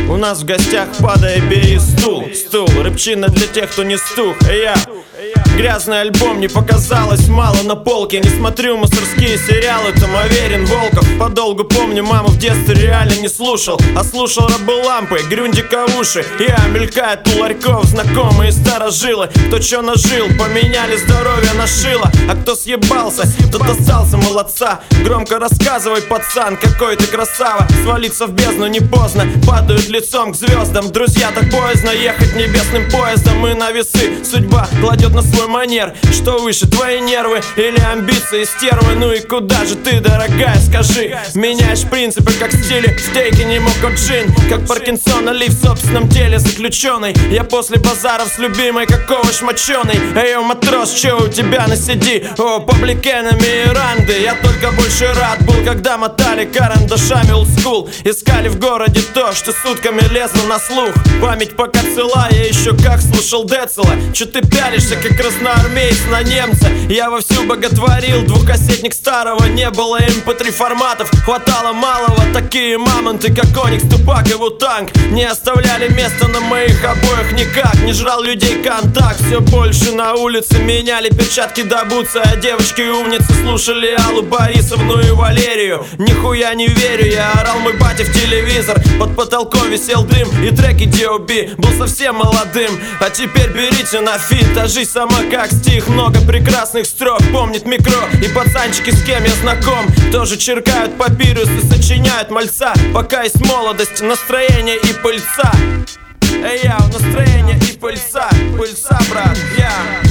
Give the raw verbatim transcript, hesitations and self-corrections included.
У нас в гостях падай, бери стул. Стул, рыбчина для тех, кто не стух. Я грязный альбом, не показалось мало на полке. Не смотрю мусорские сериалы, там уверен Волков. Подолгу помню, маму в детстве реально не слушал, а слушал Рабы Лампы, Грюндика в уши. Я мелькает у ларьков, знакомые старожилы. Кто чё нажил, поменяли здоровье на шило. А кто съебался, тот остался, молодца. Громко рассказывай, пацан, какой ты красава. Свалиться в бездну не поздно, падают лицом к звездам. Друзья, так поздно ехать небесным поездом. И на весы судьба кладет на свой манер. Что выше, твои нервы или амбиции стервы? Ну и куда же ты, дорогая, скажи? Меняешь принципы, как в стиле стейки не Джин. Как Паркинсон, Али в собственном теле заключенный. Я после базаров с любимой, как овощ моченый. Эй, матрос, чё у тебя на сиди? О, пабликенами и ранды. Я только больше рад был, когда мотали карандашами олдскул. Искали в городе то, что сутками лезло на слух. Память пока цела, я еще как слушал Децела. Чё ты пялишься, как красноармеец на немца? Я вовсю боготворил двухкассетник старого. Не было эм пэ три форматов, хватало малого. Такие мамонты, как Оникс, Тупак и Вутанг, не оставляли места на моих обоях никак. Не жрал людей контакт, все больше на улице меняли перчатки до бутса. А девочки умницы слушали Аллу Борисовну и Валерию. Нихуя не верю, я орал мой батя в телевизор. Под потолком висел дым и треки ди о би. Был совсем молодым, а теперь берите на фит. А жизнь сама как стих, много прекрасных строк. Помнит микро и пацанчики, с кем я знаком, тоже черкают папирус и сочиняют мальца. Пока есть молодость, настроение и пыльца. Эй, я, настроение и пыльца, пыльца, брат, я.